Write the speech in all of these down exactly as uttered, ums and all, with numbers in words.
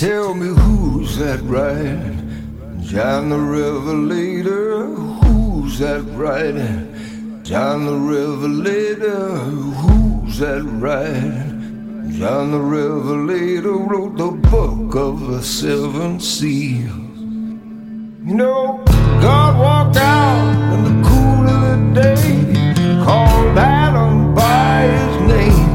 Tell me who's that right? John the Revelator. Who's that right? John the Revelator. Who's that right? John the Revelator wrote the book of the seven seals. You know, God walked out in the cool of the day, called Adam by his name.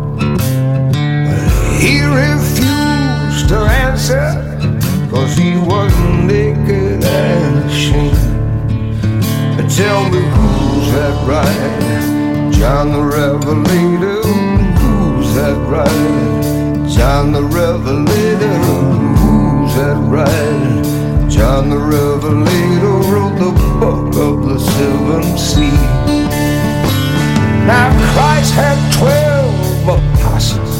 He refused to answer, cause he was naked and ashamed. But tell me who's that right? John the Revelator. Who's that right? John the Revelator. Who's that right? John the Revelator wrote the book of the seven seals. Now Christ had twelve apostles,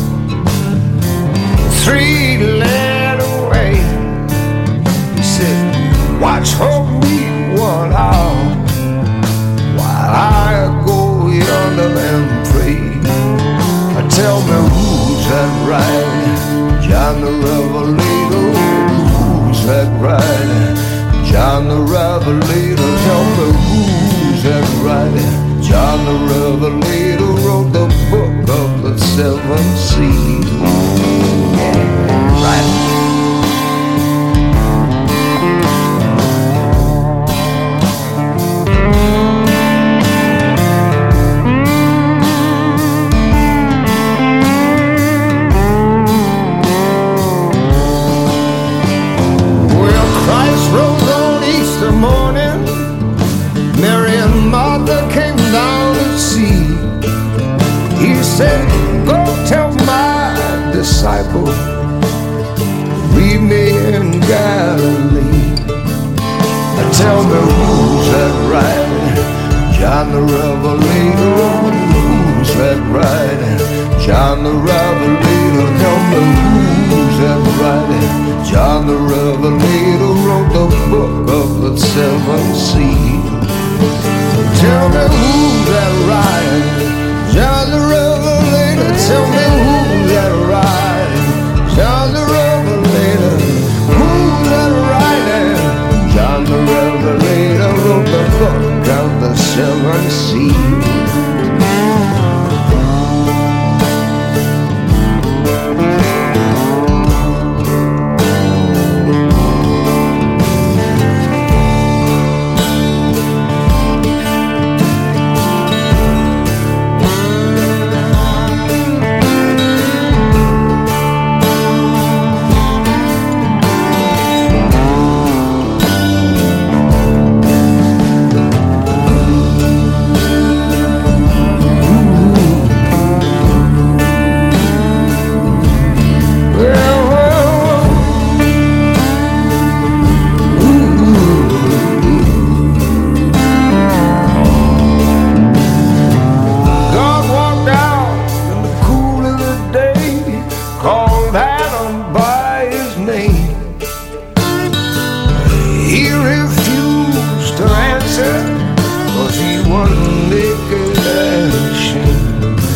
three led away. He said, watch for me one hour while I go yonder and pray. Tell me who's that right? John the Revelator. Who's that right? John the Revelator. Tell me who's that right? John the Revelator wrote the book of the seven seals. Right. Go tell my disciples, leave me in Galilee. Tell me who's that right? John the Revelator. Who's that right? John the Revelator. Tell me who's that right? John the Revelator wrote the book of the seven seals. Tell me who's that right? John the Revelator. Tell me who's that right? John the Revelator. Who's that right? John the Revelator wrote the book of the seven seals. Called Adam by his name. He refused to answer, cause he was naked and ashamed.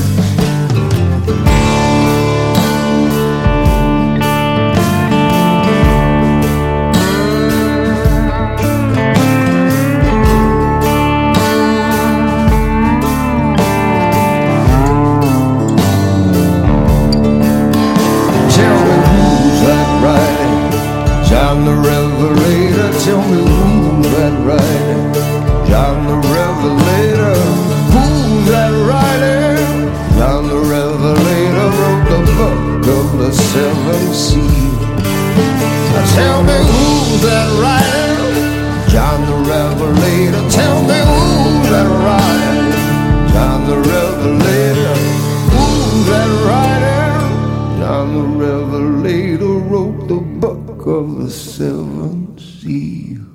John the Revelator. Tell me who's that right? John the Revelator. Who's that right? John the Revelator wrote the book of the seven seals. Tell me who's that right? John the Revelator. Tell me who's that right? John the Revelator. Who's that right? John the Revelator wrote the book of the seven seals.